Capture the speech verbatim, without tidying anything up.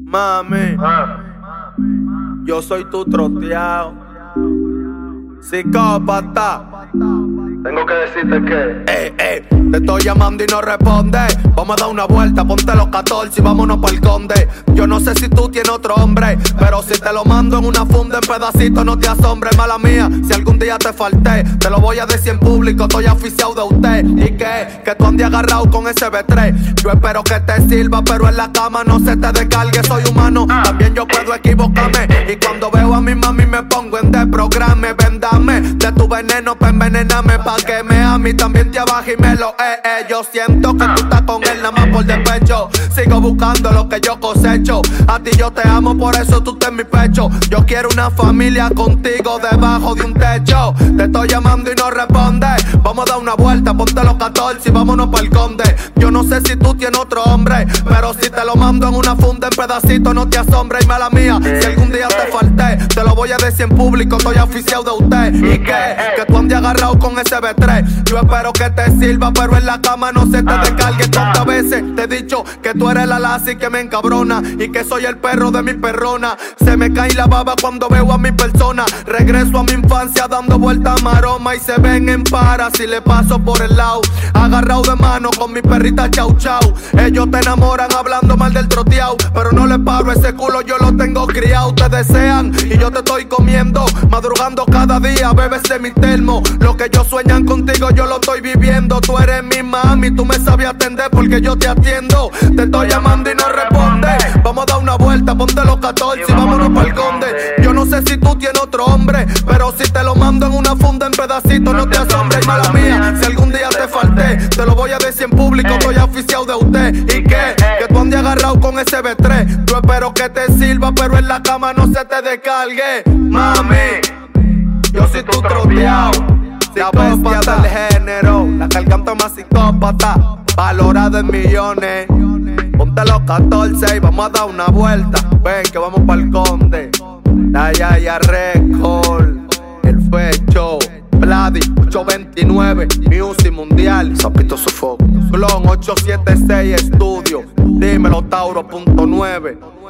Mami, yo soy tu troteado, psicópata. Tengo que decirte que Eh, eh, te estoy llamando y no responde. Vamos a dar una vuelta, ponte los catorce y vámonos pa'l conde. Yo no sé si tú tienes otro hombre, pero si te lo mando en una funda en pedacitos no te asombres, mala mía. Si algún día te falté, te lo voy a decir en público, estoy oficiado de usted. ¿Y qué? Que tú andes agarrado con ese B tres. Yo espero que te sirva, pero en la cama no se te descargue, soy humano. También yo puedo equivocarme, y cuando veo a mi mami me pongo en desprograme. Vendame de tu veneno pa' envenenarme, pa' que me ame y también te abaje y me lo eh, eh. Yo siento que tú estás con él nada más por despecho. Sigo buscando lo que yo cosecho. A ti yo te amo, por eso tú estás en mi pecho. Yo quiero una familia contigo debajo de un techo. Te estoy llamando y no respondes. Vamos a dar una vuelta, ponte los catorce y vámonos pa'l conde. Yo no sé si tú tienes otro hombre, pero si te lo mando en una funda en pedacitos no te asombres, y mala mía. Si algún día te falté, te lo voy a decir en público, estoy oficiado de usted. ¿Y qué? Que tú andes agarrado con ese B tres. Yo espero que te sirva, pero en la cama no se te descargue. Tantas veces te he dicho que tú eres la lazi que me encabrona y que soy el perro de mi perrona. Se me cae la baba cuando veo a mi persona. Regreso a mi infancia dando vueltas maroma y se ven en para si le paso por el lado. Agarrado de mano con mi perrita chau chau. Ellos te enamoran hablando mal del troteado, pero no les paro ese culo, yo lo tengo criado. Te desean y yo te estoy comiendo, madrugando cada día, bebes de mi termo. Lo que ellos sueñan contigo yo lo estoy viviendo. Tú eres mi mami, tú me sabes atender porque yo te atiendo. Te estoy llamando y no responde. Vamos a dar una vuelta, ponte los catorce y vámonos pa'l conde. Yo no sé si tú tienes otro hombre, pero si te lo mando en una funda en pedacitos no te asombres, mala mía. Si algún día te falté, te lo voy a decir en público, estoy oficiado de usted. ¿Y qué? Que tú andes agarrado con ese B tres. Yo espero que te sirva, pero en la cama no se te descargue, mami. Yo soy tu troteado, la bestia del género, la que el canto más psicópata, valorada en millones. Ponte los catorce y vamos a dar una vuelta. Ven que vamos pa'l conde. Ya, ya, ya, record. El fecho, Vladi, ocho veintinueve, Music Mundial. Sapito Sofoco. Clon ocho siete seis Estudio. Dímelo, Tauro punto nueve.